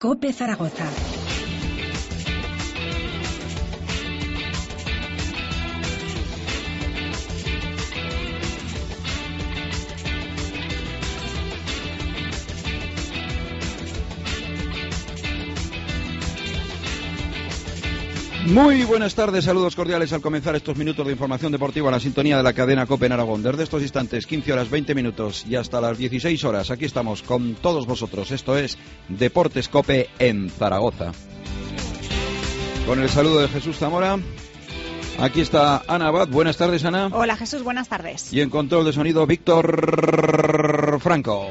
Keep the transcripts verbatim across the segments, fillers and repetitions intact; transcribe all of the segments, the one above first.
COPE Zaragoza. Muy buenas tardes, saludos cordiales al comenzar estos minutos de información deportiva en la sintonía de la cadena COPE en Aragón. Desde estos instantes, quince horas veinte minutos y hasta las dieciséis horas, aquí estamos con todos vosotros. Esto es Deportes COPE en Zaragoza. Con el saludo de Jesús Zamora. Aquí está Ana Abad. Buenas tardes, Ana. Hola, Jesús, buenas tardes. Y en control de sonido, Víctor Franco.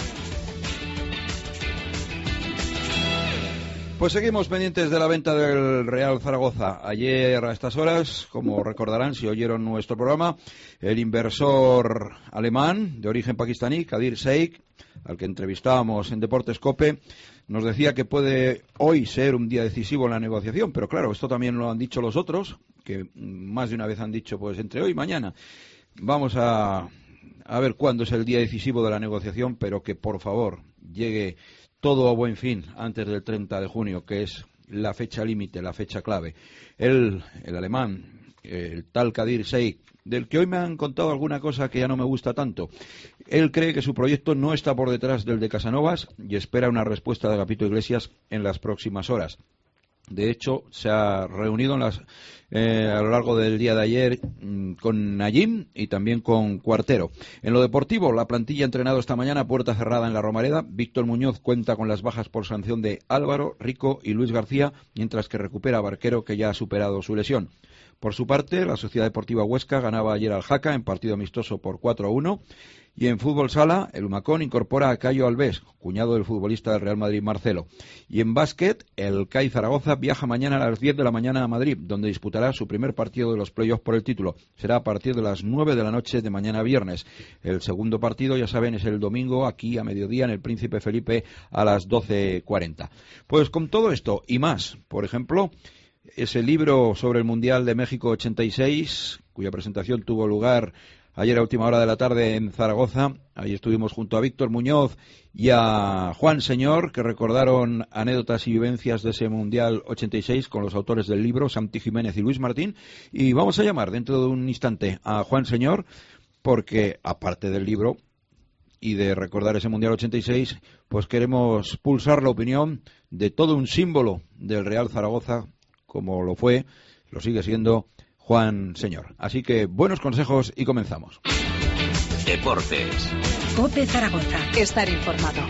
Pues seguimos pendientes de la venta del Real Zaragoza. Ayer a estas horas, como recordarán si oyeron nuestro programa, el inversor alemán de origen pakistaní, Kadir Sheikh, al que entrevistábamos en Deportes COPE, nos decía que puede hoy ser un día decisivo en la negociación, pero claro, esto también lo han dicho los otros, que más de una vez han dicho, pues entre hoy y mañana. Vamos a, a ver cuándo es el día decisivo de la negociación, pero que por favor llegue todo a buen fin antes del treinta de junio, que es la fecha límite, la fecha clave. Él, el alemán, el tal Kadir Sheikh, del que hoy me han contado alguna cosa que ya no me gusta tanto, él cree que su proyecto no está por detrás del de Casanovas y espera una respuesta de Agapito Iglesias en las próximas horas. De hecho, se ha reunido en las, eh, a lo largo del día de ayer mmm, con Najim y también con Cuartero. En lo deportivo, la plantilla ha entrenado esta mañana a puerta cerrada en la Romareda. Víctor Muñoz cuenta con las bajas por sanción de Álvaro, Rico y Luis García, mientras que recupera a Barquero, que ya ha superado su lesión. Por su parte, la Sociedad Deportiva Huesca ganaba ayer al Jaca en partido amistoso por cuatro a uno. Y en fútbol sala, el Humacón incorpora a Cayo Alves, cuñado del futbolista del Real Madrid Marcelo. Y en básquet, el C A I Zaragoza viaja mañana a las diez de la mañana a Madrid, donde disputará su primer partido de los playoffs por el título. Será a partir de las nueve de la noche de mañana viernes. El segundo partido, ya saben, es el domingo, aquí a mediodía, en el Príncipe Felipe, a las doce cuarenta. Pues con todo esto y más, por ejemplo, ese libro sobre el Mundial de México ochenta y seis, cuya presentación tuvo lugar ayer a última hora de la tarde en Zaragoza. Ahí estuvimos junto a Víctor Muñoz y a Juan Señor, que recordaron anécdotas y vivencias de ese Mundial ochenta y seis con los autores del libro, Santi Jiménez y Luis Martín. Y vamos a llamar dentro de un instante a Juan Señor, porque aparte del libro y de recordar ese Mundial ochenta y seis, pues queremos pulsar la opinión de todo un símbolo del Real Zaragoza, como lo fue, lo sigue siendo, Juan Señor. Así que buenos consejos y comenzamos. Deportes. COPE Zaragoza. Estar informado.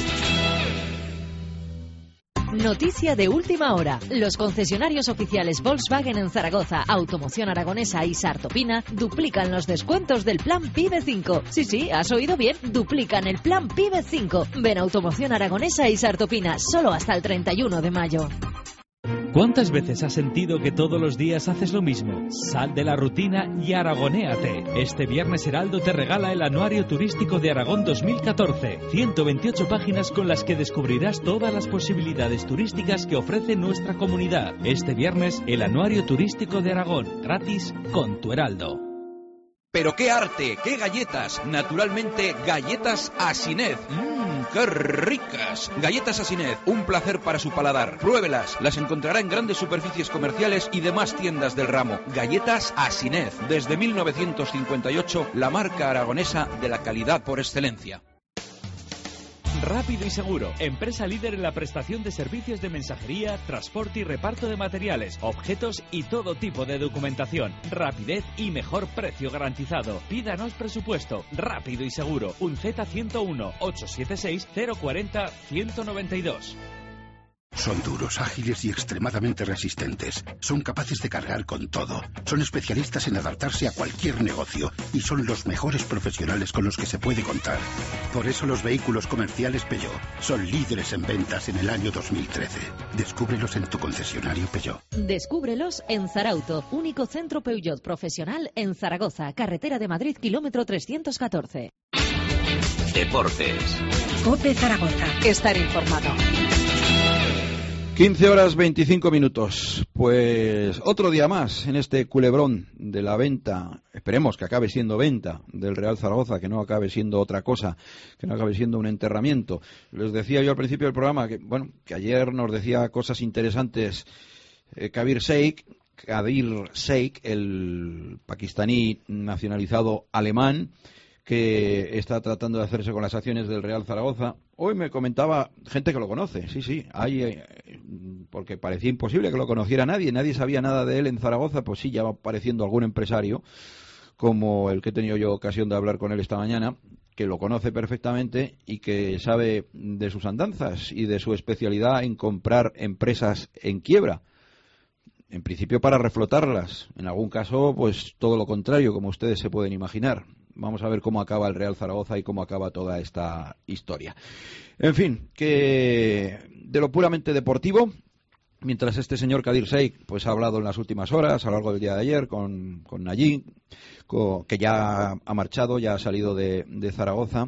Noticia de última hora. Los concesionarios oficiales Volkswagen en Zaragoza, Automoción Aragonesa y Sartopina duplican los descuentos del plan PIBE cinco. Sí, sí, has oído bien, duplican el plan PIBE cinco. Ven a Automoción Aragonesa y Sartopina, solo hasta el treinta y uno de mayo. ¿Cuántas veces has sentido que todos los días haces lo mismo? Sal de la rutina y aragonéate. Este viernes Heraldo te regala el Anuario Turístico de Aragón dos mil catorce. ciento veintiocho páginas con las que descubrirás todas las posibilidades turísticas que ofrece nuestra comunidad. Este viernes, el Anuario Turístico de Aragón, gratis con tu Heraldo. ¡Pero qué arte! ¡Qué galletas! Naturalmente, galletas Asinet. ¡Mmm, qué ricas! Galletas Asinet, un placer para su paladar. Pruébelas, las encontrará en grandes superficies comerciales y demás tiendas del ramo. Galletas Asinet, desde mil novecientos cincuenta y ocho, la marca aragonesa de la calidad por excelencia. Rápido y Seguro, empresa líder en la prestación de servicios de mensajería, transporte y reparto de materiales, objetos y todo tipo de documentación. Rapidez y mejor precio garantizado. Pídanos presupuesto. Rápido y Seguro. Un Z ciento uno, ochocientos setenta y seis, cero cuarenta, ciento noventa y dos. Son duros, ágiles y extremadamente resistentes. Son capaces de cargar con todo. Son especialistas en adaptarse a cualquier negocio y son los mejores profesionales con los que se puede contar. Por eso los vehículos comerciales Peugeot son líderes en ventas en el año dos mil trece. Descúbrelos en tu concesionario Peugeot. Descúbrelos en Zarauto, único centro Peugeot profesional en Zaragoza, carretera de Madrid, kilómetro trescientos catorce. Deportes. COPE Zaragoza. Estar informado. quince horas veinticinco minutos. Pues otro día más en este culebrón de la venta, esperemos que acabe siendo venta del Real Zaragoza, que no acabe siendo otra cosa, que no acabe siendo un enterramiento. Les decía yo al principio del programa que, bueno, que ayer nos decía cosas interesantes eh, Kabir Sheikh, Kadir Sheikh, el pakistaní nacionalizado alemán, que está tratando de hacerse con las acciones del Real Zaragoza. Hoy me comentaba gente que lo conoce, sí, sí, hay, eh, porque parecía imposible que lo conociera nadie, nadie sabía nada de él en Zaragoza, pues sí, ya va apareciendo algún empresario, como el que he tenido yo ocasión de hablar con él esta mañana, que lo conoce perfectamente y que sabe de sus andanzas y de su especialidad en comprar empresas en quiebra. En principio para reflotarlas, en algún caso pues todo lo contrario, como ustedes se pueden imaginar. Vamos a ver cómo acaba el Real Zaragoza y cómo acaba toda esta historia. En fin, que de lo puramente deportivo, mientras este señor Kadir Sheikh pues ha hablado en las últimas horas, a lo largo del día de ayer, con, con Nayi, con, que ya ha marchado, ya ha salido de, de Zaragoza,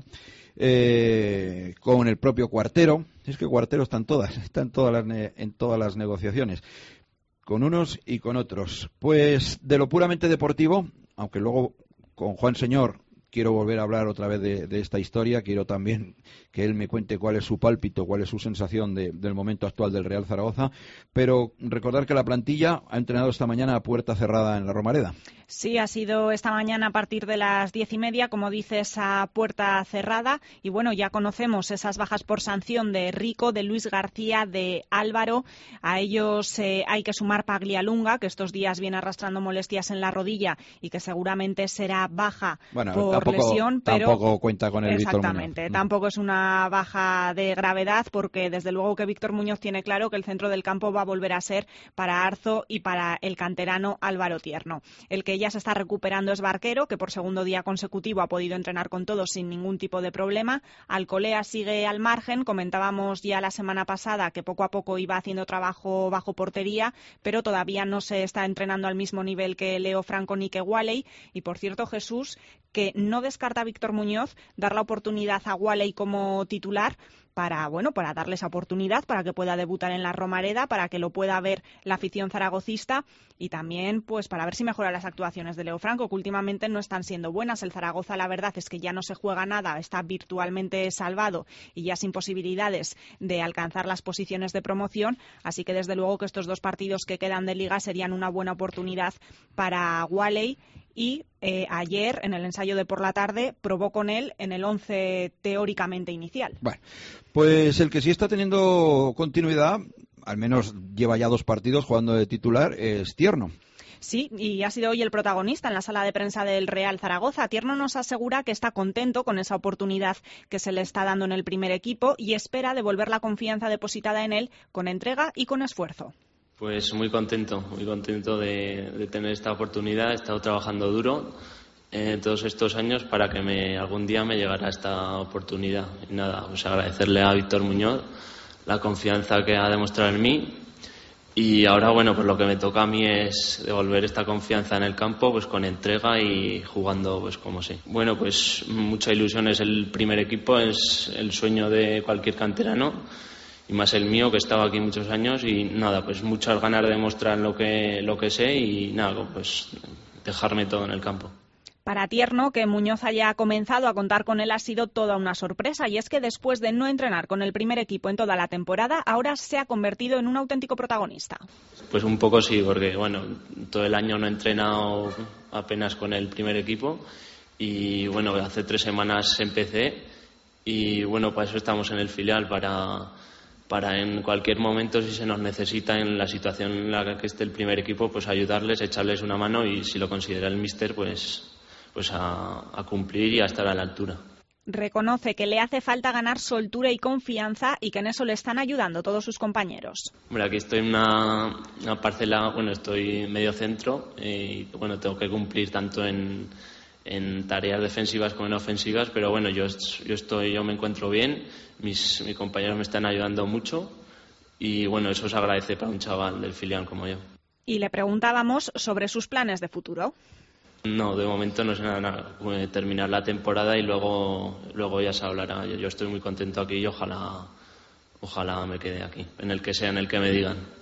eh, con el propio Cuartero. Es que Cuartero está en todas, está en todas las, en todas las negociaciones, con unos y con otros. Pues de lo puramente deportivo, aunque luego con Juan Señor quiero volver a hablar otra vez de, de esta historia, quiero también que él me cuente cuál es su pálpito, cuál es su sensación de, del momento actual del Real Zaragoza, pero recordar que la plantilla ha entrenado esta mañana a puerta cerrada en la Romareda. Sí, ha sido esta mañana a partir de las diez y media, como dices, a puerta cerrada. Y bueno, ya conocemos esas bajas por sanción de Rico, de Luis García, de Álvaro. A ellos eh, hay que sumar Paglialunga, que estos días viene arrastrando molestias en la rodilla y que seguramente será baja bueno, por tampoco, lesión. Pero tampoco cuenta con el Víctor Muñoz. Exactamente, tampoco es una baja de gravedad, porque desde luego que Víctor Muñoz tiene claro que el centro del campo va a volver a ser para Arzo y para el canterano Álvaro Tierno. El que ya se está recuperando es Barquero, que por segundo día consecutivo ha podido entrenar con todos sin ningún tipo de problema. Alcolea sigue al margen. Comentábamos ya la semana pasada que poco a poco iba haciendo trabajo bajo portería, pero todavía no se está entrenando al mismo nivel que Leo Franco ni que Walley. Y por cierto, Jesús, que no descarta a Víctor Muñoz dar la oportunidad a Walley como titular para, bueno, para darle esa oportunidad, para que pueda debutar en la Romareda, para que lo pueda ver la afición zaragocista y también pues para ver si mejora las actuaciones de Leo Franco, que últimamente no están siendo buenas. El Zaragoza, la verdad es que ya no se juega nada, está virtualmente salvado y ya sin posibilidades de alcanzar las posiciones de promoción, así que desde luego que estos dos partidos que quedan de Liga serían una buena oportunidad para Walley. Y eh, ayer, en el ensayo de por la tarde, probó con él en el once teóricamente inicial. Bueno, pues el que sí está teniendo continuidad, al menos lleva ya dos partidos jugando de titular, es Tierno. Sí, y ha sido hoy el protagonista en la sala de prensa del Real Zaragoza. Tierno nos asegura que está contento con esa oportunidad que se le está dando en el primer equipo y espera devolver la confianza depositada en él con entrega y con esfuerzo. Pues muy contento, muy contento de, de tener esta oportunidad. He estado trabajando duro eh, todos estos años para que me, algún día me llegara esta oportunidad. Y nada, pues agradecerle a Víctor Muñoz la confianza que ha demostrado en mí. Y ahora, bueno, pues lo que me toca a mí es devolver esta confianza en el campo, pues con entrega y jugando pues como sé. Bueno, pues mucha ilusión, es el primer equipo, es el sueño de cualquier canterano. Y más el mío, que estaba aquí muchos años, y nada, pues muchas ganas de demostrar lo que, lo que sé y nada, pues dejarme todo en el campo. Para Tierno, que Muñoz haya comenzado a contar con él ha sido toda una sorpresa, y es que después de no entrenar con el primer equipo en toda la temporada, ahora se ha convertido en un auténtico protagonista. Pues un poco sí, porque bueno, todo el año no he entrenado apenas con el primer equipo y bueno, hace tres semanas empecé y bueno, para eso estamos en el filial, para... para en cualquier momento, si se nos necesita en la situación en la que esté el primer equipo, pues ayudarles, echarles una mano y si lo considera el míster, pues, pues a, a cumplir y a estar a la altura. Reconoce que le hace falta ganar soltura y confianza y que en eso le están ayudando todos sus compañeros. Hombre, aquí estoy en una, una parcela, bueno, estoy medio centro y bueno, tengo que cumplir tanto en, en tareas defensivas como en ofensivas, pero bueno, yo, yo, estoy, yo me encuentro bien. Mis, mis compañeros me están ayudando mucho y bueno, eso se agradece para un chaval del filial como yo. Y le preguntábamos sobre sus planes de futuro. No, de momento no es nada, nada. Terminar la temporada y luego, luego ya se hablará. Yo, yo estoy muy contento aquí y ojalá, ojalá me quede aquí, en el que sea, en el que me digan.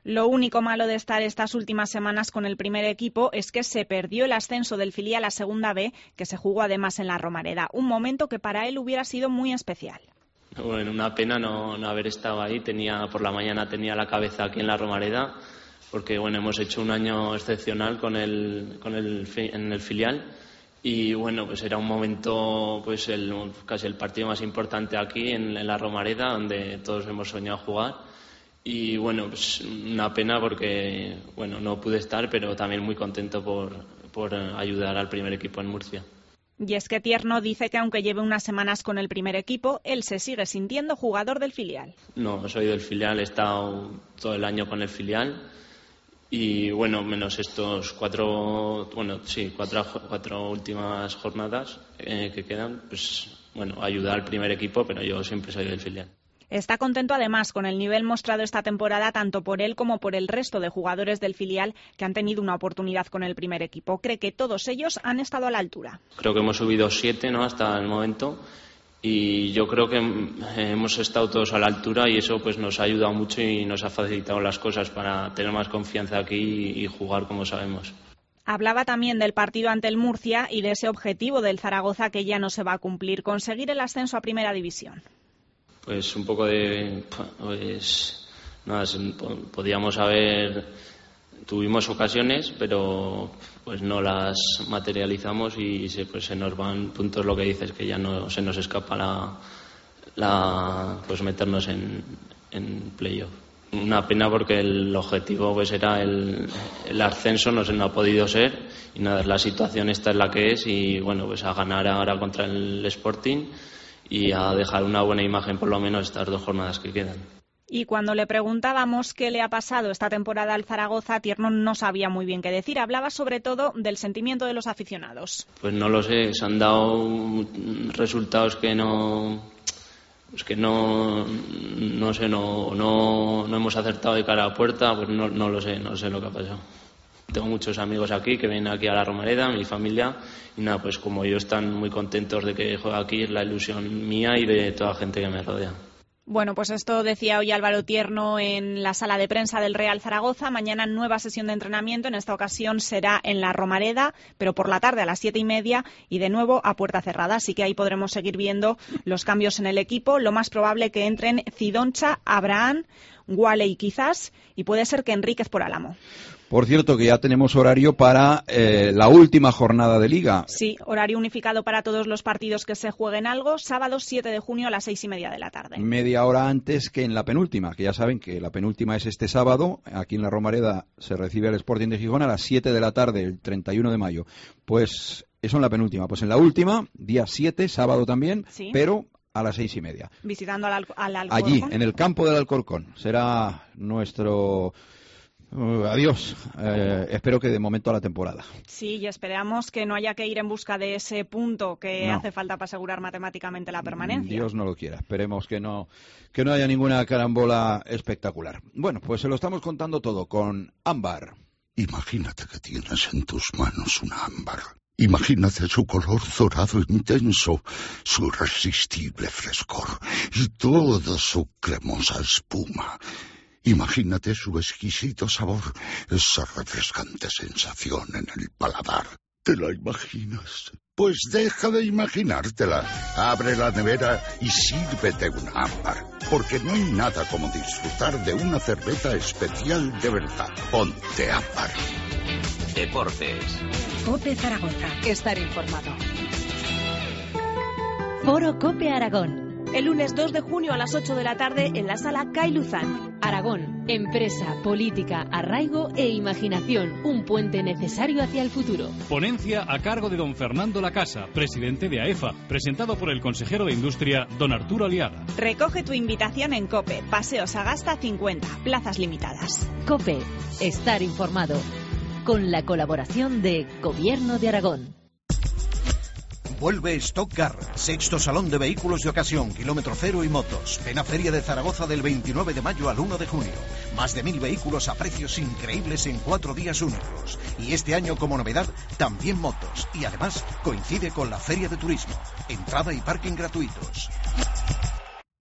Lo único malo de estar estas últimas semanas con el primer equipo es que se perdió el ascenso del filial a Segunda B, que se jugó además en la Romareda, un momento que para él hubiera sido muy especial. Bueno, una pena no, no haber estado ahí. Tenía por la mañana tenía la cabeza aquí en la Romareda, porque bueno, hemos hecho un año excepcional con el, con el en el filial. Y bueno, pues era un momento, pues el, casi el partido más importante aquí en, en la Romareda, donde todos hemos soñado jugar. Y bueno, pues una pena porque bueno, no pude estar, pero también muy contento por, por ayudar al primer equipo en Murcia. Y es que Tierno dice que aunque lleve unas semanas con el primer equipo, él se sigue sintiendo jugador del filial. No, soy del filial, he estado todo el año con el filial. Y bueno, menos estos cuatro, bueno, sí, cuatro, cuatro últimas jornadas eh, que quedan, pues bueno, ayudar al primer equipo, pero yo siempre soy del filial. Está contento además con el nivel mostrado esta temporada tanto por él como por el resto de jugadores del filial que han tenido una oportunidad con el primer equipo. Cree que todos ellos han estado a la altura. Creo que hemos subido siete, ¿no?, hasta el momento. Y yo creo que hemos estado todos a la altura y eso pues nos ha ayudado mucho y nos ha facilitado las cosas para tener más confianza aquí y jugar como sabemos. Hablaba también del partido ante el Murcia y de ese objetivo del Zaragoza que ya no se va a cumplir, conseguir el ascenso a Primera División. Pues un poco de... pues nada, podíamos haber... Tuvimos ocasiones, pero pues no las materializamos y se, pues se nos van puntos, lo que dices, que ya no se nos escapa la, la pues meternos en, en playoff. Una pena porque el objetivo pues era el, el ascenso, no se no ha podido ser y nada, la situación esta es la que es y bueno, pues a ganar ahora contra el Sporting y a dejar una buena imagen por lo menos estas dos jornadas que quedan. Y cuando le preguntábamos qué le ha pasado esta temporada al Zaragoza, Tierno no sabía muy bien qué decir. Hablaba sobre todo del sentimiento de los aficionados. Pues no lo sé, se han dado resultados que no, pues que no, no sé, no, no, no hemos acertado de cara a puerta, pues no, no lo sé, no sé lo que ha pasado. Tengo muchos amigos aquí que vienen aquí a la Romareda, mi familia, y nada, pues como ellos están muy contentos de que juegue aquí, es la ilusión mía y de toda la gente que me rodea. Bueno, pues esto decía hoy Álvaro Tierno en la sala de prensa del Real Zaragoza. Mañana nueva sesión de entrenamiento, en esta ocasión será en la Romareda, pero por la tarde a las siete y media y de nuevo a puerta cerrada. Así que ahí podremos seguir viendo los cambios en el equipo. Lo más probable que entren Zidoncha, Abraham, Waley quizás y puede ser que Enríquez por Álamo. Por cierto, que ya tenemos horario para eh, la última jornada de Liga. Sí, horario unificado para todos los partidos que se jueguen algo. Sábado siete de junio a las seis y media de la tarde. Media hora antes que en la penúltima, que ya saben que la penúltima es este sábado. Aquí en la Romareda se recibe el Sporting de Gijón a las siete de la tarde, el treinta y uno de mayo. Pues eso en la penúltima. Pues en la última, día siete, sábado también, sí, pero a las seis y media. Visitando al, al Alcorcón. Allí, en el campo del Alcorcón. Será nuestro... Uh, adiós. Eh, espero que de momento a la temporada. Sí, y esperamos que no haya que ir en busca de ese punto que no. hace falta para asegurar matemáticamente la permanencia. Dios no lo quiera. Esperemos que no, que no haya ninguna carambola espectacular. Bueno, pues se lo estamos contando todo con Ámbar. Imagínate que tienes en tus manos una ámbar. Imagínate su color dorado intenso, su irresistible frescor y toda su cremosa espuma. Imagínate su exquisito sabor, esa refrescante sensación en el paladar. ¿Te la imaginas? Pues deja de imaginártela. Abre la nevera y sírvete una ámbar, porque no hay nada como disfrutar de una cerveza especial de verdad. Ponte Ámbar. Deportes. COPE Zaragoza. Estar informado. Foro COPE Aragón. El lunes dos de junio a las ocho de la tarde en la sala Cai Luzán. Aragón, empresa, política, arraigo e imaginación, un puente necesario hacia el futuro. Ponencia a cargo de don Fernando Lacasa, presidente de AEFA, presentado por el consejero de Industria, don Arturo Aliaga. Recoge tu invitación en COPE, Paseo Sagasta cincuenta, plazas limitadas. COPE, estar informado, con la colaboración de Gobierno de Aragón. Vuelve Stock Car, sexto salón de vehículos de ocasión, kilómetro cero y motos. Ven a Feria de Zaragoza del veintinueve de mayo al uno de junio. Más de mil vehículos a precios increíbles en cuatro días únicos. Y este año como novedad, también motos. Y además coincide con la Feria de Turismo. Entrada y parking gratuitos.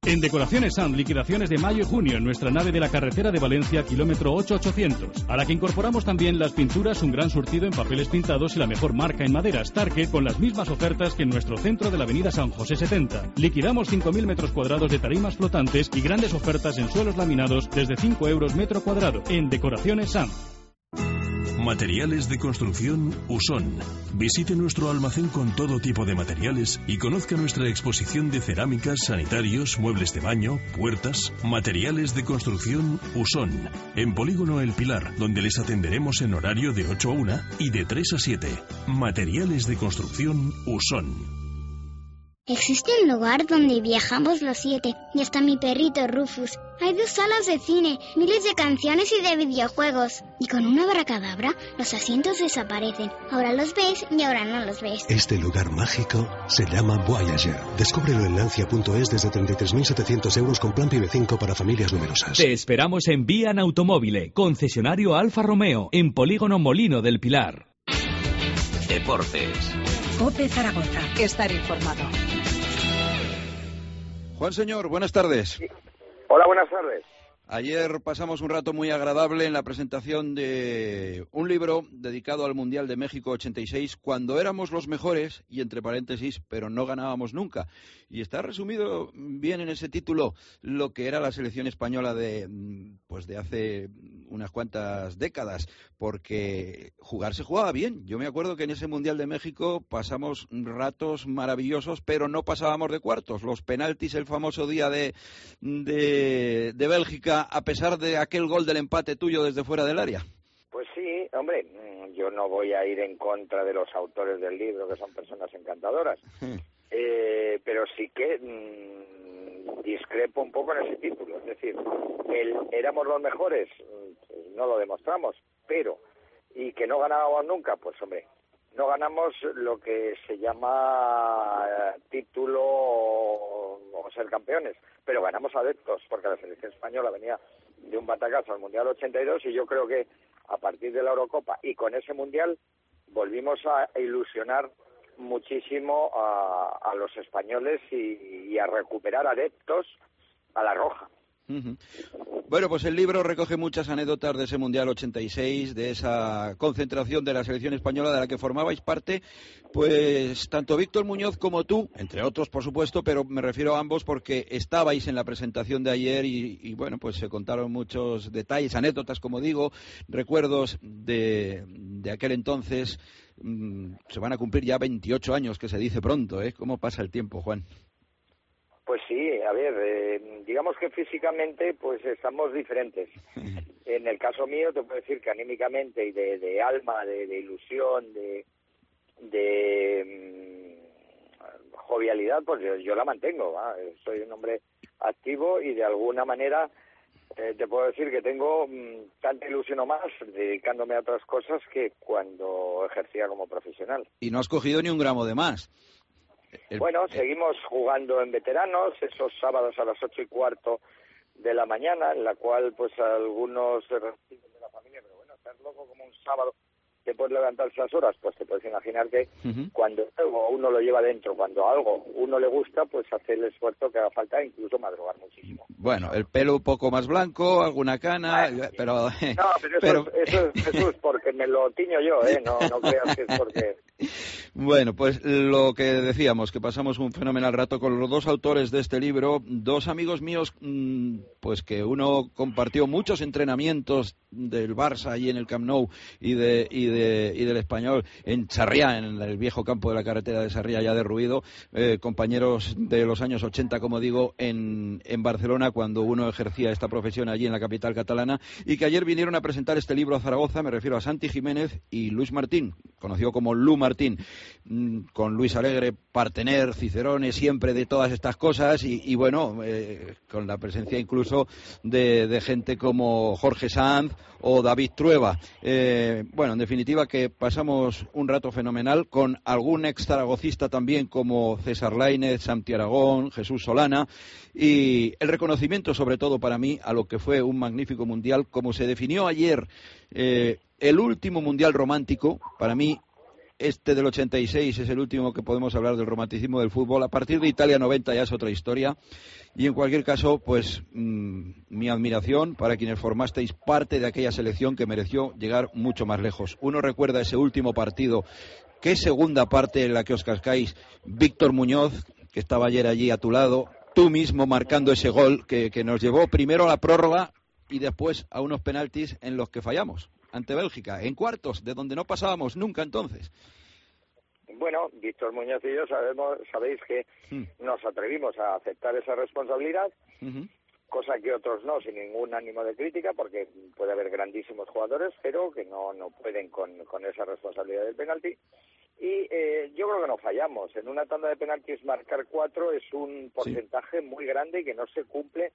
En Decoraciones Sand, liquidaciones de mayo y junio en nuestra nave de la carretera de Valencia, kilómetro ocho ochocientos, a la que incorporamos también las pinturas, un gran surtido en papeles pintados y la mejor marca en madera Starke, con las mismas ofertas que en nuestro centro de la avenida San José setenta. Liquidamos cinco mil metros cuadrados de tarimas flotantes y grandes ofertas en suelos laminados desde cinco euros metro cuadrado en Decoraciones Sand. Materiales de construcción Usón. Visite nuestro almacén con todo tipo de materiales y conozca nuestra exposición de cerámicas, sanitarios, muebles de baño, puertas. Materiales de construcción Usón. En Polígono El Pilar, donde les atenderemos en horario de ocho a una y de tres a siete. Materiales de construcción Usón. Existe un lugar donde viajamos los siete, y hasta mi perrito Rufus. Hay dos salas de cine, miles de canciones y de videojuegos. Y con una abracadabra, los asientos desaparecen. Ahora los ves y ahora no los ves. Este lugar mágico se llama Voyager. Descúbrelo en lancia punto es desde treinta y tres mil setecientos euros con plan P I B cinco para familias numerosas. Te esperamos en Vian Automóvil, concesionario Alfa Romeo, en Polígono Molino del Pilar. Deportes. COPE Zaragoza. Estar informado. Juan Señor, buenas tardes. Hola, buenas tardes. Ayer pasamos un rato muy agradable en la presentación de un libro dedicado al Mundial de México ochenta y seis, cuando éramos los mejores, y entre paréntesis, pero no ganábamos nunca. Y está resumido bien en ese título lo que era la selección española de, pues de hace unas cuantas décadas, porque jugar se jugaba bien. Yo me acuerdo que en ese Mundial de México pasamos ratos maravillosos, pero no pasábamos de cuartos. Los penaltis, el famoso día de, de, de Bélgica, a pesar de aquel gol del empate tuyo desde fuera del área. Pues sí, hombre, yo no voy a ir en contra de los autores del libro, que son personas encantadoras, eh, pero sí que mmm, discrepo un poco en ese título. Es decir, el éramos los mejores, pues no lo demostramos, pero, y que no ganábamos nunca, pues hombre, no ganamos lo que se llama eh, título o, o ser campeones, pero ganamos adeptos, porque la selección española venía de un batacazo al Mundial ochenta y dos, y yo creo que a partir de la Eurocopa y con ese Mundial volvimos a ilusionar muchísimo a, a los españoles y, y a recuperar adeptos a la roja. Uh-huh. Bueno, pues el libro recoge muchas anécdotas de ese Mundial ochenta y seis, de esa concentración de la selección española de la que formabais parte, pues tanto Víctor Muñoz como tú, entre otros por supuesto, pero me refiero a ambos porque estabais en la presentación de ayer y, y bueno, pues se contaron muchos detalles, anécdotas, como digo, recuerdos de, de aquel entonces. Mm, se van a cumplir ya veintiocho años, que se dice pronto, ¿eh? ¿Cómo pasa el tiempo, Juan? Pues sí, a ver, eh, digamos que físicamente pues estamos diferentes. En el caso mío te puedo decir que anímicamente y de, de alma, de, de ilusión, de, de um, jovialidad, pues yo, yo la mantengo. ¿eh? Soy un hombre activo y de alguna manera eh, te puedo decir que tengo um, tanta ilusión o más dedicándome a otras cosas que cuando ejercía como profesional. Y no has cogido ni un gramo de más. El... Bueno, seguimos jugando en veteranos, esos sábados a las ocho y cuarto de la mañana, en la cual pues algunos se reciben de la familia, pero bueno, estar loco como un sábado, te puedes levantar esas horas, pues te puedes imaginar que uh-huh. cuando algo uno lo lleva dentro, cuando algo uno le gusta, pues hace el esfuerzo que haga falta, incluso madrugar muchísimo. Bueno, el pelo un poco más blanco, alguna cana, Ay, pero... No, pero eso, pero... Es, eso, es, eso es porque me lo tiño yo, ¿eh? No, no creas que es porque... Bueno, pues lo que decíamos, que pasamos un fenomenal rato con los dos autores de este libro, dos amigos míos, pues que uno compartió muchos entrenamientos del Barça allí en el Camp Nou y de y de y del Español en Sarriá, en el viejo campo de la carretera de Sarriá ya derruido, eh, compañeros de los años ochenta, como digo, en, en Barcelona, cuando uno ejercía esta profesión allí en la capital catalana, y que ayer vinieron a presentar este libro a Zaragoza. Me refiero a Santi Jiménez y Luis Martín, conocido como Lu Martín, con Luis Alegre, partener, Cicerone, siempre de todas estas cosas, y, y bueno, eh, con la presencia incluso de, de gente como Jorge Sanz o David Trueba. Eh, bueno, en definitiva, que pasamos un rato fenomenal con algún ex zaragocista también, como César Lainez, Santi Aragón, Jesús Solana, y el reconocimiento sobre todo para mí a lo que fue un magnífico mundial, como se definió ayer, eh, el último mundial romántico, para mí este del ochenta y seis es el último que podemos hablar del romanticismo del fútbol. A partir de Italia noventa ya es otra historia. Y en cualquier caso, pues mmm, mi admiración para quienes formasteis parte de aquella selección que mereció llegar mucho más lejos. Uno recuerda ese último partido. Qué segunda parte en la que os cascáis. Víctor Muñoz, que estaba ayer allí a tu lado, tú mismo marcando ese gol que, que nos llevó primero a la prórroga y después a unos penaltis en los que fallamos ante Bélgica, en cuartos, de donde no pasábamos nunca entonces. Bueno, Víctor Muñoz y yo sabemos, sabéis que hmm. nos atrevimos a aceptar esa responsabilidad, uh-huh. cosa que otros no, sin ningún ánimo de crítica, porque puede haber grandísimos jugadores, pero que no, no pueden con, con esa responsabilidad del penalti. Y eh, yo creo que no fallamos. En una tanda de penaltis marcar cuatro es un porcentaje sí. muy grande y que no se cumple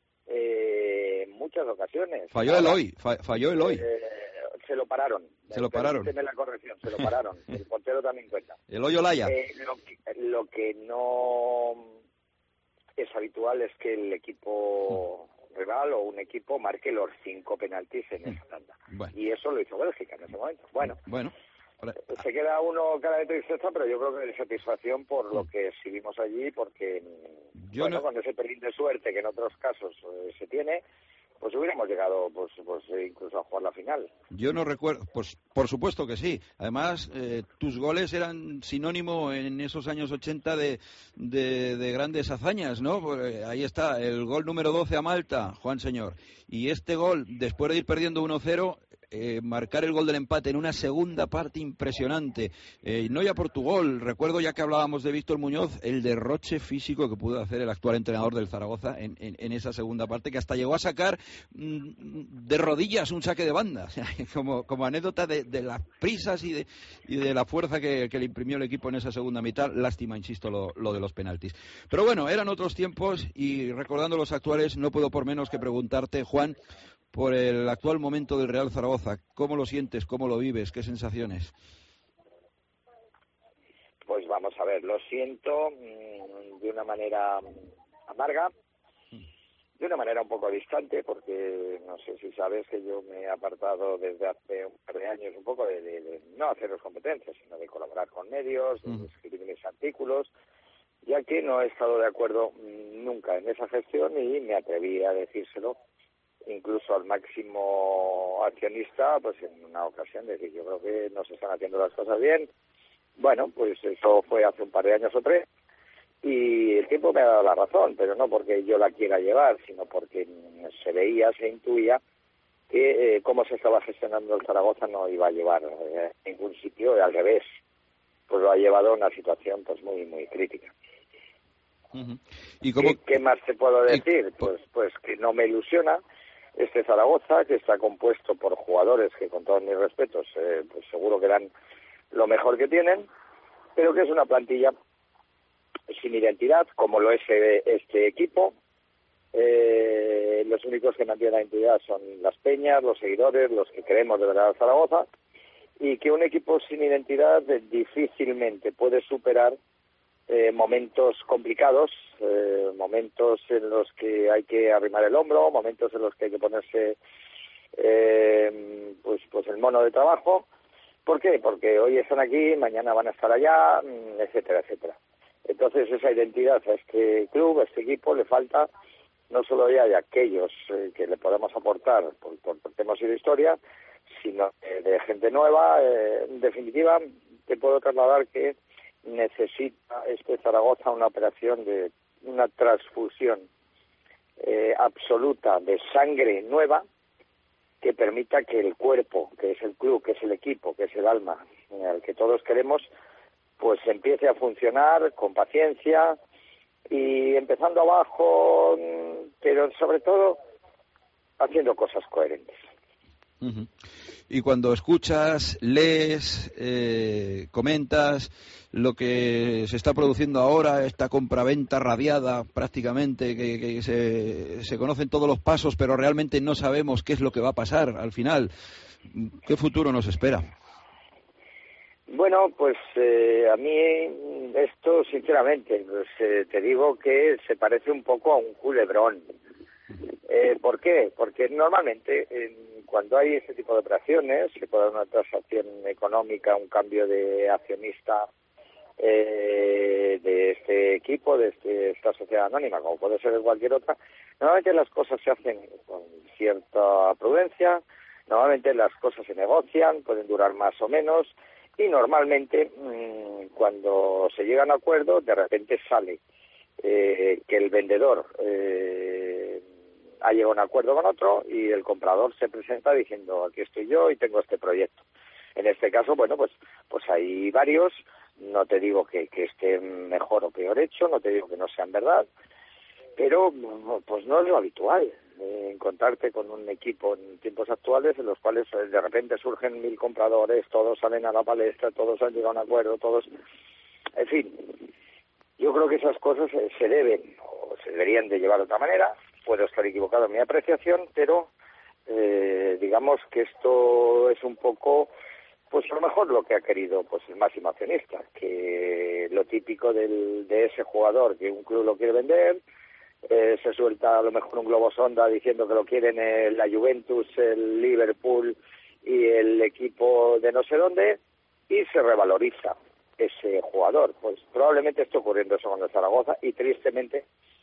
eh, en muchas ocasiones. Falló Ahora, Eloy, fa- falló Eloy. Eh, se lo pararon. Se lo pararon. Permíteme la corrección, se lo pararon. El portero también cuenta. Eloy Olaya. Eh, lo, que, lo que no es habitual es que el equipo mm. rival o un equipo marque los cinco penaltis en mm. esa tanda. Bueno. Y eso lo hizo Bélgica en ese momento. Bueno. Bueno. Se queda uno cara de tristeza, pero yo creo que de satisfacción por lo que exhibimos allí, porque yo bueno, no... con ese pelín de suerte que en otros casos eh, se tiene, pues hubiéramos llegado pues pues incluso a jugar la final. Yo no recuerdo, pues por supuesto que sí. Además, eh, tus goles eran sinónimo en esos años ochenta de, de, de grandes hazañas, ¿no? Pues ahí está, el gol número doce a Malta, Juan Señor. Y este gol, después de ir perdiendo uno cero... Eh, marcar el gol del empate en una segunda parte impresionante, eh, no ya por tu gol, recuerdo ya que hablábamos de Víctor Muñoz, el derroche físico que pudo hacer el actual entrenador del Zaragoza en, en, en esa segunda parte, que hasta llegó a sacar mmm, de rodillas un saque de banda, o sea, como, como anécdota de, de las prisas y de, y de la fuerza que, que le imprimió el equipo en esa segunda mitad. Lástima, insisto, lo, lo de los penaltis. Pero bueno, eran otros tiempos y recordando los actuales no puedo por menos que preguntarte, Juan, por el actual momento del Real Zaragoza. ¿Cómo lo sientes? ¿Cómo lo vives? ¿Qué sensaciones? Pues vamos a ver, lo siento mmm, de una manera amarga, de una manera un poco distante, porque no sé si sabes que yo me he apartado desde hace un par de años un poco de, de, de no haceros competencias, sino de colaborar con medios, de escribir mis artículos, ya que no he estado de acuerdo nunca en esa gestión y me atreví a decírselo incluso al máximo accionista, pues en una ocasión decir, yo creo que no se están haciendo las cosas bien. Bueno, pues eso fue hace un par de años o tres, y el tiempo me ha dado la razón, pero no porque yo la quiera llevar, sino porque se veía, se intuía que eh, cómo se estaba gestionando el Zaragoza no iba a llevar eh, a ningún sitio, y al revés, pues lo ha llevado a una situación pues muy, muy crítica. Uh-huh. ¿Y cómo... ¿Qué, ¿Qué más te puedo decir? Pues, pues que no me ilusiona este Zaragoza, que está compuesto por jugadores que, con todos mis respetos, eh, pues seguro que dan lo mejor que tienen, pero que es una plantilla sin identidad, como lo es este equipo. Eh, los únicos que mantienen la identidad son las peñas, los seguidores, los que creemos de verdad Zaragoza, y que un equipo sin identidad difícilmente puede superar Eh, momentos complicados, eh, momentos en los que hay que arrimar el hombro, momentos en los que hay que ponerse eh, pues pues el mono de trabajo. ¿Por qué? Porque hoy están aquí, mañana van a estar allá, etcétera, etcétera. Entonces esa identidad a este club, a este equipo, le falta no solo ya de aquellos eh, que le podemos aportar por, por, por temas y de historia, sino eh, de gente nueva. Eh, en definitiva, te puedo trasladar que necesita este Zaragoza una operación de una transfusión eh, absoluta de sangre nueva que permita que el cuerpo, que es el club, que es el equipo, que es el alma al que todos queremos, pues empiece a funcionar con paciencia y empezando abajo, pero sobre todo haciendo cosas coherentes. Uh-huh. Y cuando escuchas, lees, eh, comentas lo que se está produciendo ahora, esta compraventa radiada prácticamente, que, que se, se conocen todos los pasos, pero realmente no sabemos qué es lo que va a pasar al final. ¿Qué futuro nos espera? Bueno, pues eh, a mí esto, sinceramente, pues, eh, te digo que se parece un poco a un culebrón. Eh, ¿Por qué? Porque normalmente eh, cuando hay este tipo de operaciones, se puede dar una transacción económica, un cambio de accionista eh, de este equipo, de este, esta sociedad anónima, como puede ser de cualquier otra, normalmente las cosas se hacen con cierta prudencia, normalmente las cosas se negocian, pueden durar más o menos, y normalmente mmm, cuando se llega a un acuerdo, de repente sale eh, que el vendedor eh, ha llegado a un acuerdo con otro y el comprador se presenta diciendo aquí estoy yo y tengo este proyecto. En este caso, bueno, pues pues hay varios, no te digo que, que estén mejor o peor hecho, no te digo que no sean verdad, pero pues no es lo habitual eh, encontrarte con un equipo en tiempos actuales en los cuales eh, de repente surgen mil compradores, todos salen a la palestra, todos han llegado a un acuerdo, todos... En fin, yo creo que esas cosas eh, se deben o se deberían de llevar de otra manera. Puedo estar equivocado en mi apreciación, pero eh, digamos que esto es un poco, pues a lo mejor lo que ha querido pues el máximo accionista, que lo típico del, de ese jugador, que un club lo quiere vender, eh, se suelta a lo mejor un globo sonda diciendo que lo quieren el, la Juventus, el Liverpool y el equipo de no sé dónde, y se revaloriza ese jugador. Pues probablemente esté ocurriendo eso con el Zaragoza y tristemente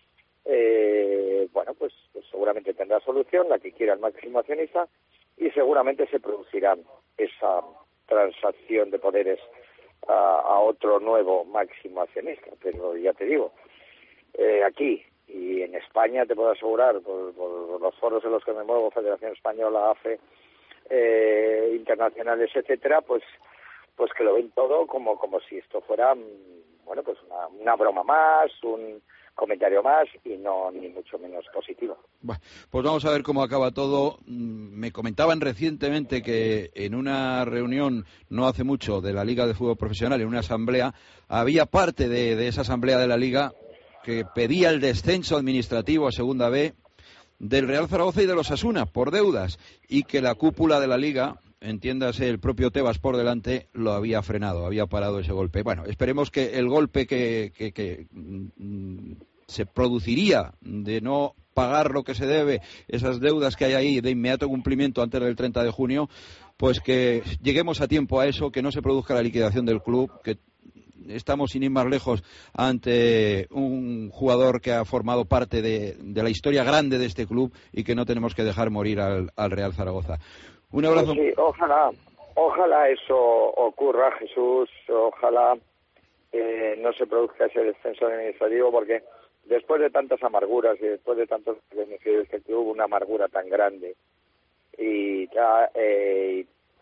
Eh, bueno, pues, pues seguramente tendrá solución, la que quiera el máximo accionista, y seguramente se producirá esa transacción de poderes a, a otro nuevo máximo accionista. Pero ya te digo, eh, aquí y en España te puedo asegurar, por, por los foros en los que me muevo, Federación Española, A F E, eh, internacionales, etcétera, pues pues que lo ven todo como como si esto fuera, bueno, pues una, una broma más, un comentario más y no ni mucho menos positivo. Bueno, pues vamos a ver cómo acaba todo. Me comentaban recientemente que en una reunión no hace mucho de la Liga de Fútbol Profesional, en una asamblea, había parte de, de esa asamblea de la Liga que pedía el descenso administrativo a Segunda B del Real Zaragoza y de los Osasuna por deudas, y que la cúpula de la Liga, entiéndase el propio Tebas por delante, lo había frenado, había parado ese golpe. Bueno, esperemos que el golpe que, que, que mm, se produciría de no pagar lo que se debe, esas deudas que hay ahí de inmediato cumplimiento antes del treinta de junio, pues que lleguemos a tiempo a eso, que no se produzca la liquidación del club, que estamos sin ir más lejos ante un jugador que ha formado parte de, de la historia grande de este club y que no tenemos que dejar morir al, al Real Zaragoza. Un abrazo. Pues sí, ojalá, ojalá eso ocurra, Jesús, ojalá eh, no se produzca ese descenso administrativo, porque después de tantas amarguras y después de tantos beneficios de este club, una amargura tan grande y ta, eh,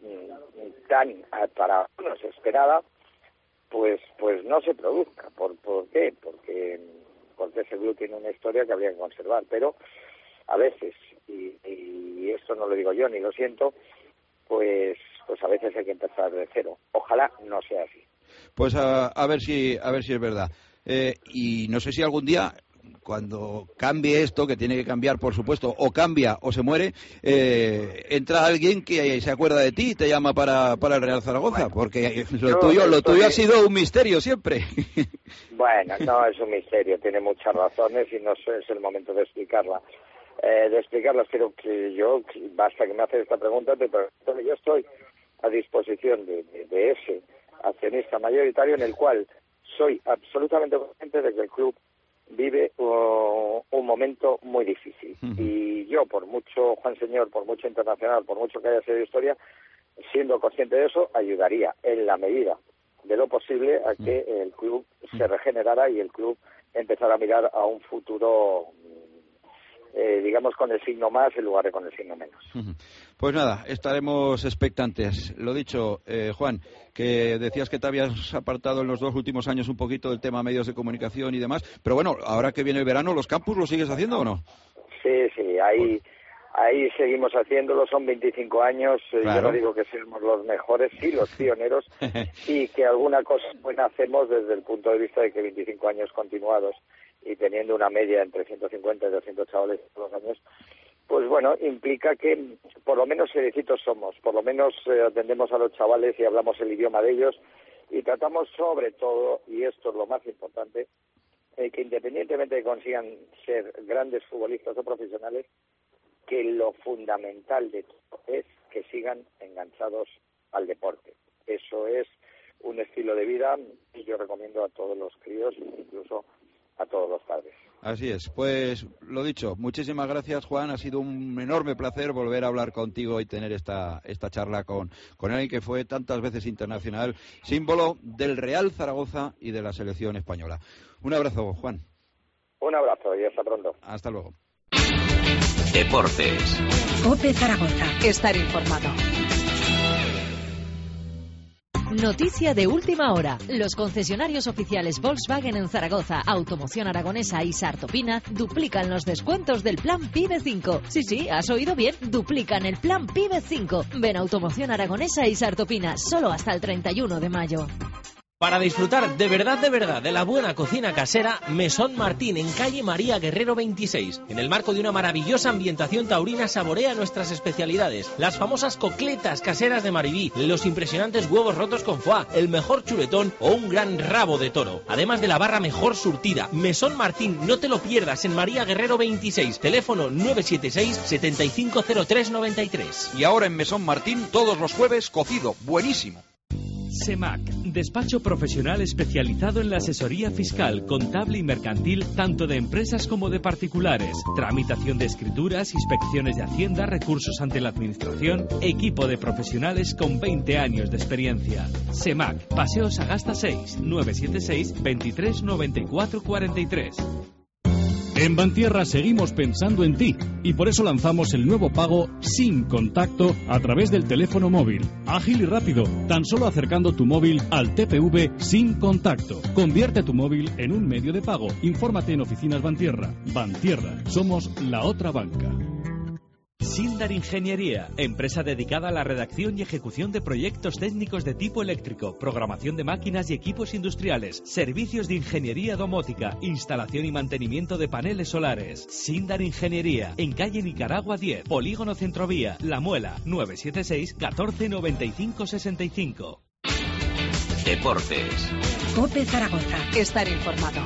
tan para unos esperada, pues pues no se produzca. ¿Por, por qué? Porque, porque ese club tiene una historia que habría que conservar, pero a veces, y, y esto no lo digo yo ni lo siento, pues pues a veces hay que empezar de cero. Ojalá no sea así. Pues a, a ver si a ver si es verdad. Eh, y no sé si algún día, cuando cambie esto, que tiene que cambiar, por supuesto, o cambia o se muere, eh, entra alguien que se acuerda de ti y te llama para, para el Real Zaragoza, bueno, porque lo tuyo, lo tuyo ha sido un misterio siempre. Bueno, no es un misterio, tiene muchas razones y no es el momento de explicarla. Eh, de explicarlas, pero que yo, basta que me haces esta pregunta, te pregunto que yo estoy a disposición de, de, de ese accionista mayoritario, en el cual soy absolutamente consciente de que el club vive uh, un momento muy difícil. Uh-huh. Y yo, por mucho, Juan Señor, por mucho internacional, por mucho que haya sido historia, siendo consciente de eso, ayudaría en la medida de lo posible a que el club se regenerara y el club empezara a mirar a un futuro, eh, digamos, con el signo más en lugar de con el signo menos. Uh-huh. Pues nada, estaremos expectantes. Lo dicho, eh, Juan, que decías que te habías apartado en los dos últimos años un poquito del tema medios de comunicación y demás, pero bueno, ahora que viene el verano, ¿los campus los sigues haciendo o no? Sí, sí, ahí, ahí seguimos haciéndolo, son veinticinco años, claro. Yo no digo que seamos los mejores, sí, los pioneros, y que alguna cosa buena hacemos desde el punto de vista de que veinticinco años continuados y teniendo una media entre ciento cincuenta y doscientos chavales todos los años, pues bueno, implica que por lo menos seriecitos somos, por lo menos eh, atendemos a los chavales y hablamos el idioma de ellos y tratamos sobre todo, y esto es lo más importante, eh, que independientemente de que consigan ser grandes futbolistas o profesionales, que lo fundamental de todo es que sigan enganchados al deporte. Eso es un estilo de vida y yo recomiendo a todos los críos, incluso a todos los padres. Así es. Pues lo dicho, muchísimas gracias, Juan. Ha sido un enorme placer volver a hablar contigo y tener esta esta charla con, con alguien que fue tantas veces internacional, símbolo del Real Zaragoza y de la selección española. Un abrazo, Juan. Un abrazo y hasta pronto. Hasta luego. Deportes. COPE Zaragoza. Estar informado. Noticia de última hora. Los concesionarios oficiales Volkswagen en Zaragoza, Automoción Aragonesa y Sartopina duplican los descuentos del plan PIBE cinco. Sí, sí, has oído bien, duplican el plan PIBE cinco. Ven a Automoción Aragonesa y Sartopina, solo hasta el treinta y uno de mayo. Para disfrutar de verdad, de verdad, de la buena cocina casera, Mesón Martín, en calle María Guerrero veintiséis. En el marco de una maravillosa ambientación taurina, saborea nuestras especialidades. Las famosas cocletas caseras de Maribí, los impresionantes huevos rotos con foie, el mejor chuletón o un gran rabo de toro. Además de la barra mejor surtida. Mesón Martín, no te lo pierdas, en María Guerrero veintiséis. Teléfono nueve siete seis, siete cinco cero tres nueve tres. Y ahora en Mesón Martín, todos los jueves, cocido. Buenísimo. SEMAC, despacho profesional especializado en la asesoría fiscal, contable y mercantil, tanto de empresas como de particulares, tramitación de escrituras, inspecciones de Hacienda, recursos ante la administración, equipo de profesionales con veinte años de experiencia. SEMAC, Paseo Sagasta seis, nueve siete seis, veintitrés noventa y cuatro cuarenta y tres. En Bantierra seguimos pensando en ti y por eso lanzamos el nuevo pago sin contacto a través del teléfono móvil. Ágil y rápido, tan solo acercando tu móvil al T P V sin contacto. Convierte tu móvil en un medio de pago. Infórmate en Oficinas Bantierra. Bantierra, somos la otra banca. Sindar Ingeniería, empresa dedicada a la redacción y ejecución de proyectos técnicos de tipo eléctrico, programación de máquinas y equipos industriales, servicios de ingeniería domótica, instalación y mantenimiento de paneles solares. Sindar Ingeniería, en calle Nicaragua diez, Polígono Centrovía, La Muela, nueve siete seis, catorce noventa y cinco sesenta y cinco. Deportes. COPE Zaragoza. Estar informado.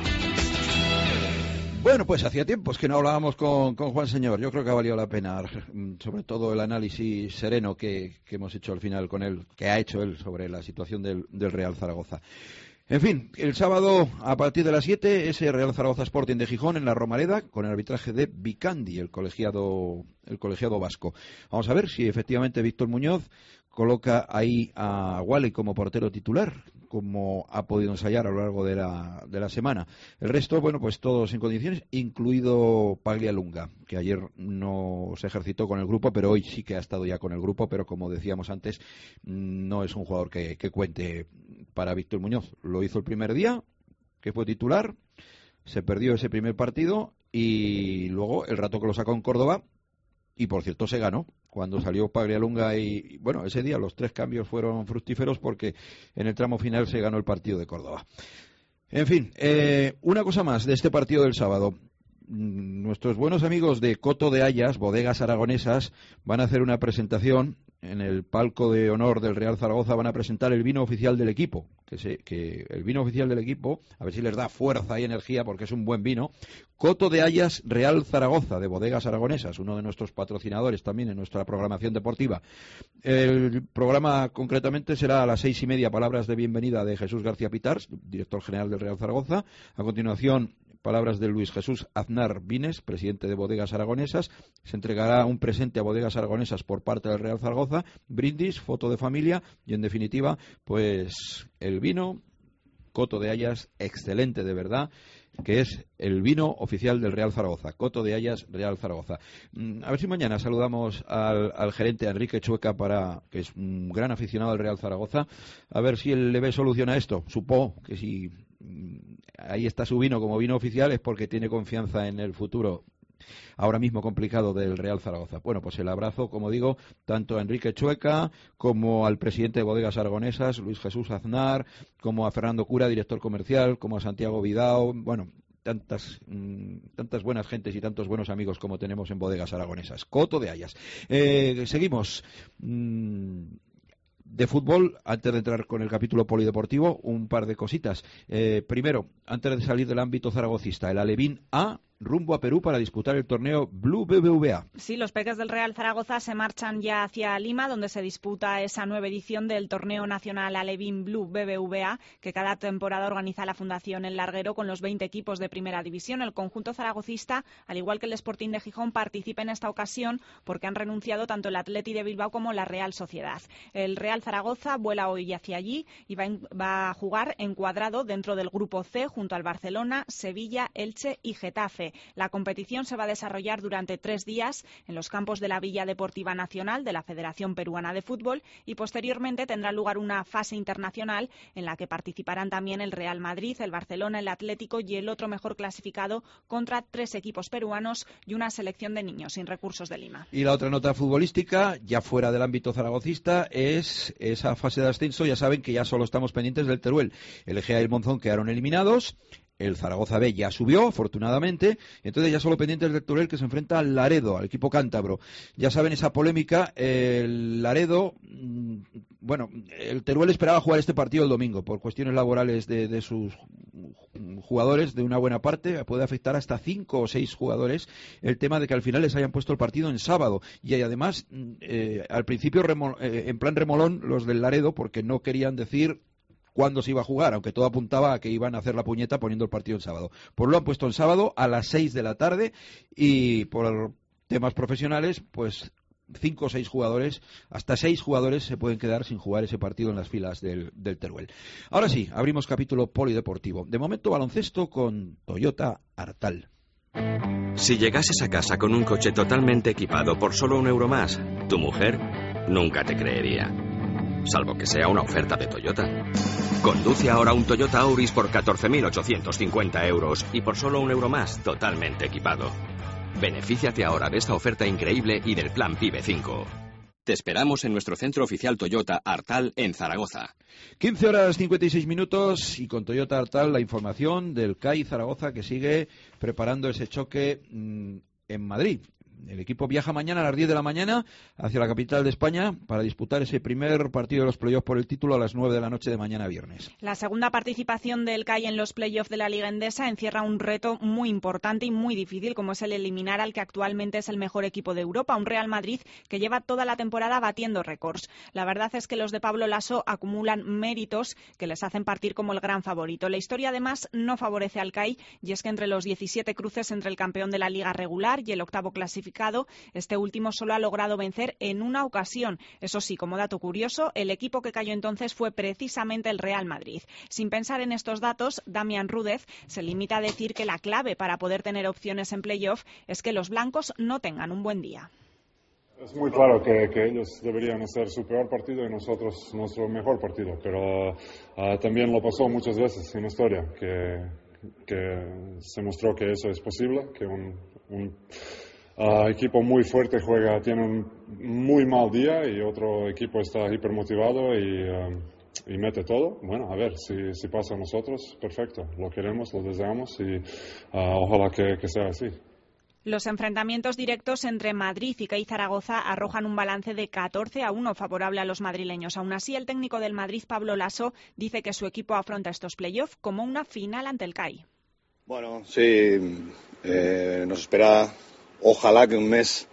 Bueno, pues hacía tiempos que no hablábamos con, con Juan Señor. Yo creo que ha valido la pena, sobre todo el análisis sereno que, que hemos hecho al final con él, que ha hecho él sobre la situación del, del Real Zaragoza. En fin, el sábado a partir de las siete, ese Real Zaragoza Sporting de Gijón en la Romareda, con el arbitraje de Vicandi, el colegiado, el colegiado vasco. Vamos a ver si efectivamente Víctor Muñoz coloca ahí a Wally como portero titular, como ha podido ensayar a lo largo de la, de la semana. El resto, bueno, pues todos en condiciones, incluido Paglialunga, que ayer no se ejercitó con el grupo, pero hoy sí que ha estado ya con el grupo, pero como decíamos antes, no es un jugador que, que cuente para Víctor Muñoz. Lo hizo el primer día, que fue titular, se perdió ese primer partido y luego el rato que lo sacó en Córdoba, y por cierto se ganó cuando salió Paglialunga y, bueno, ese día los tres cambios fueron fructíferos porque en el tramo final se ganó el partido de Córdoba. En fin, eh, una cosa más de este partido del sábado. Nuestros buenos amigos de Coto de Hayas, Bodegas Aragonesas, van a hacer una presentación en el palco de honor del Real Zaragoza. Van a presentar el vino oficial del equipo, que, se, que el vino oficial del equipo, a ver si les da fuerza y energía porque es un buen vino. Coto de Hayas Real Zaragoza, de Bodegas Aragonesas, uno de nuestros patrocinadores también en nuestra programación deportiva. El programa concretamente será a las seis y media, palabras de bienvenida de Jesús García Pitars, director general del Real Zaragoza. A continuación, palabras de Luis Jesús Aznar Vines, presidente de Bodegas Aragonesas. Se entregará un presente a Bodegas Aragonesas por parte del Real Zaragoza, brindis, foto de familia y, en definitiva, pues el vino Coto de Hayas, excelente de verdad, que es el vino oficial del Real Zaragoza, Coto de Hayas Real Zaragoza. A ver si mañana saludamos al, al gerente Enrique Chueca, para, que es un gran aficionado al Real Zaragoza, a ver si él le ve solución a esto. Supongo que si ahí está su vino como vino oficial es porque tiene confianza en el futuro ahora mismo complicado del Real Zaragoza. Bueno, pues el abrazo, como digo, tanto a Enrique Chueca como al presidente de Bodegas Aragonesas, Luis Jesús Aznar, como a Fernando Cura, director comercial, como a Santiago Vidao, bueno, tantas mmm, tantas buenas gentes y tantos buenos amigos como tenemos en Bodegas Aragonesas. Coto de Hayas. Eh, seguimos. Mm, De fútbol, antes de entrar con el capítulo polideportivo, un par de cositas. Eh, primero, antes de salir del ámbito zaragocista, el Alevín A rumbo a Perú para disputar el torneo Blue B B V A. Sí, los peques del Real Zaragoza se marchan ya hacia Lima, donde se disputa esa nueva edición del torneo nacional Alevín Blue B B V A, que cada temporada organiza la Fundación El Larguero con los veinte equipos de primera división. El conjunto zaragocista, al igual que el Sporting de Gijón, participa en esta ocasión porque han renunciado tanto el Athletic de Bilbao como la Real Sociedad. El Real Zaragoza vuela hoy hacia allí y va, en, va a jugar encuadrado dentro del grupo C junto al Barcelona, Sevilla, Elche y Getafe. La competición se va a desarrollar durante tres días en los campos de la Villa Deportiva Nacional de la Federación Peruana de Fútbol y posteriormente tendrá lugar una fase internacional en la que participarán también el Real Madrid, el Barcelona, el Atlético y el otro mejor clasificado contra tres equipos peruanos y una selección de niños sin recursos de Lima. Y la otra nota futbolística, ya fuera del ámbito zaragocista, es esa fase de ascenso. Ya saben que ya solo estamos pendientes del Teruel. El Egea y el Monzón quedaron eliminados. El Zaragoza B ya subió, afortunadamente, entonces ya solo pendientes del Teruel, que se enfrenta al Laredo, al equipo cántabro. Ya saben esa polémica, el Laredo, bueno, el Teruel esperaba jugar este partido el domingo, por cuestiones laborales de, de sus jugadores, de una buena parte, puede afectar hasta cinco o seis jugadores el tema de que al final les hayan puesto el partido en sábado. Y además, eh, al principio, remo, eh, en plan remolón, los del Laredo, porque no querían decir cuándo se iba a jugar, aunque todo apuntaba a que iban a hacer la puñeta poniendo el partido en sábado. Pues lo han puesto en sábado a las seis de la tarde y por temas profesionales, pues cinco o seis jugadores, hasta seis jugadores se pueden quedar sin jugar ese partido en las filas del, del Teruel. Ahora sí, abrimos capítulo polideportivo. De momento baloncesto con Toyota Artal. Si llegases a casa con un coche totalmente equipado por solo un euro más, tu mujer nunca te creería. Salvo que sea una oferta de Toyota. Conduce ahora un Toyota Auris por catorce mil ochocientos cincuenta euros y por solo un euro más, totalmente equipado. Benefíciate ahora de esta oferta increíble y del plan PIBE cinco. Te esperamos en nuestro centro oficial Toyota Artal en Zaragoza. quince horas cincuenta y seis minutos y con Toyota Artal la información del C A I Zaragoza, que sigue preparando ese choque mmm, en Madrid. El equipo viaja mañana a las diez de la mañana hacia la capital de España para disputar ese primer partido de los playoffs por el título a las nueve de la noche de mañana viernes. La segunda participación del C A I en los playoffs de la Liga Endesa encierra un reto muy importante y muy difícil, como es el eliminar al que actualmente es el mejor equipo de Europa, un Real Madrid que lleva toda la temporada batiendo récords. La verdad es que los de Pablo Laso acumulan méritos que les hacen partir como el gran favorito. La historia además no favorece al C A I, y es que entre los diecisiete cruces entre el campeón de la Liga regular y el octavo clasificado, este último solo ha logrado vencer en una ocasión. Eso sí, como dato curioso, el equipo que cayó entonces fue precisamente el Real Madrid. Sin pensar en estos datos, Damián Rúdez se limita a decir que la clave para poder tener opciones en playoff es que los blancos no tengan un buen día. Es muy claro que, que ellos deberían hacer su peor partido y nosotros nuestro mejor partido, pero uh, también lo pasó muchas veces en la historia, que, que se mostró que eso es posible, que un... un Uh, equipo muy fuerte juega, tiene un muy mal día y otro equipo está hipermotivado y, uh, y mete todo. Bueno, a ver, si, si pasa a nosotros, perfecto, lo queremos, lo deseamos y uh, ojalá que, que sea así. Los enfrentamientos directos entre Madrid y C A I Zaragoza arrojan un balance de catorce a uno favorable a los madrileños. Aún así, el técnico del Madrid, Pablo Laso, dice que su equipo afronta estos playoffs como una final ante el C A I. Bueno, sí, eh, nos espera... Ojalá que un mes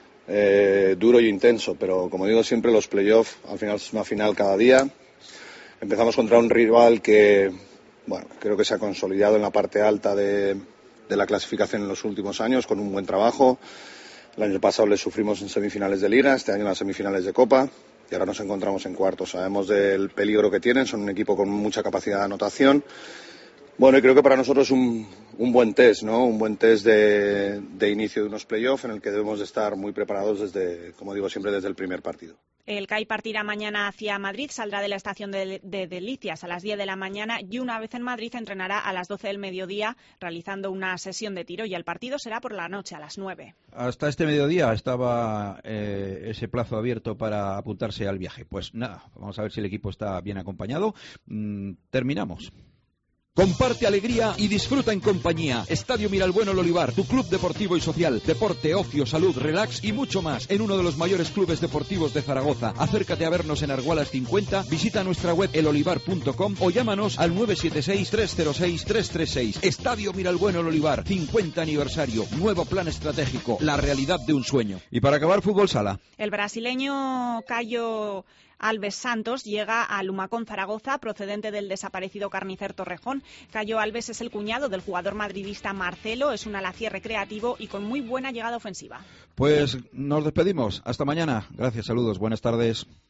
eh, duro y intenso, pero como digo siempre, los playoffs al final es una final cada día. Empezamos contra un rival que, bueno, creo que se ha consolidado en la parte alta de, de la clasificación en los últimos años con un buen trabajo. El año pasado les sufrimos en semifinales de Liga, este año en las semifinales de Copa y ahora nos encontramos en cuartos. Sabemos del peligro que tienen, son un equipo con mucha capacidad de anotación. Bueno, y creo que para nosotros es un, un buen test, ¿no? Un buen test de, de inicio de unos playoffs en el que debemos de estar muy preparados desde, como digo siempre, desde el primer partido. El C A I partirá mañana hacia Madrid, saldrá de la estación de, de Delicias a las diez de la mañana y una vez en Madrid entrenará a las doce del mediodía realizando una sesión de tiro y el partido será por la noche a las nueve. Hasta este mediodía estaba eh, ese plazo abierto para apuntarse al viaje. Pues nada, vamos a ver si el equipo está bien acompañado. Mm, terminamos. Comparte alegría y disfruta en compañía. Estadio Miralbueno El Olivar, tu club deportivo y social. Deporte, ocio, salud, relax y mucho más en uno de los mayores clubes deportivos de Zaragoza. Acércate a vernos en Argualas cincuenta, visita nuestra web el olivar punto com o llámanos al nueve siete seis, tres cero seis, tres tres seis. Estadio Miralbueno El Olivar, cincuenta aniversario, nuevo plan estratégico, la realidad de un sueño. Y para acabar, fútbol sala. El brasileño Caio Alves Santos llega al Humacón Zaragoza, procedente del desaparecido Carnicer Torrejón. Caio Alves es el cuñado del jugador madridista Marcelo, es un alacier recreativo y con muy buena llegada ofensiva. Pues nos despedimos. Hasta mañana. Gracias, saludos, buenas tardes.